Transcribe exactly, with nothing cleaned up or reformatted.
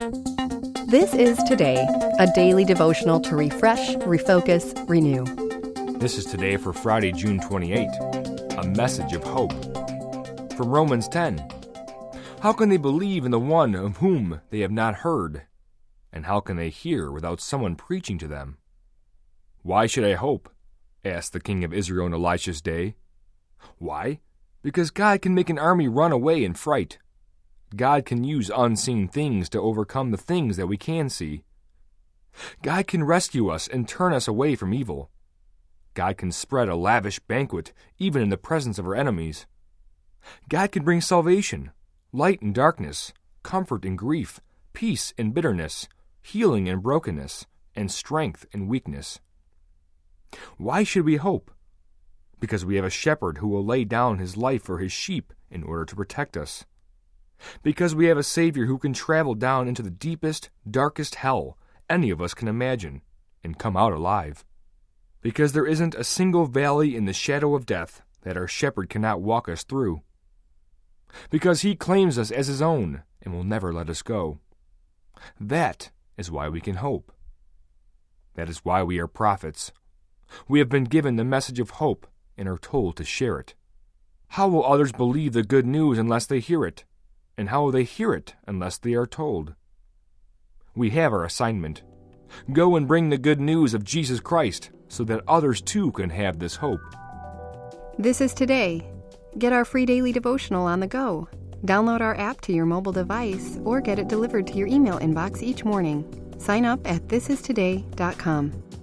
This is Today, a daily devotional to refresh, refocus, renew. This is Today for Friday, June twenty-eighth, a message of hope. From Romans ten. How can they believe in the one of whom they have not heard? And how can they hear without someone preaching to them? Why should I hope? Asked the king of Israel in Elisha's day. Why? Because God can make an army run away in fright. God can use unseen things to overcome the things that we can see. God can rescue us and turn us away from evil. God can spread a lavish banquet even in the presence of our enemies. God can bring salvation, light in darkness, comfort in grief, peace in bitterness, healing in brokenness, and strength in weakness. Why should we hope? Because we have a shepherd who will lay down his life for his sheep in order to protect us. Because we have a Savior who can travel down into the deepest, darkest hell any of us can imagine and come out alive. Because there isn't a single valley in the shadow of death that our shepherd cannot walk us through. Because he claims us as his own and will never let us go. That is why we can hope. That is why we are prophets. We have been given the message of hope and are told to share it. How will others believe the good news unless they hear it? And how will they hear it unless they are told? We have our assignment. Go and bring the good news of Jesus Christ so that others too can have this hope. This is Today. Get our free daily devotional on the go. Download our app to your mobile device or get it delivered to your email inbox each morning. Sign up at this is today dot com.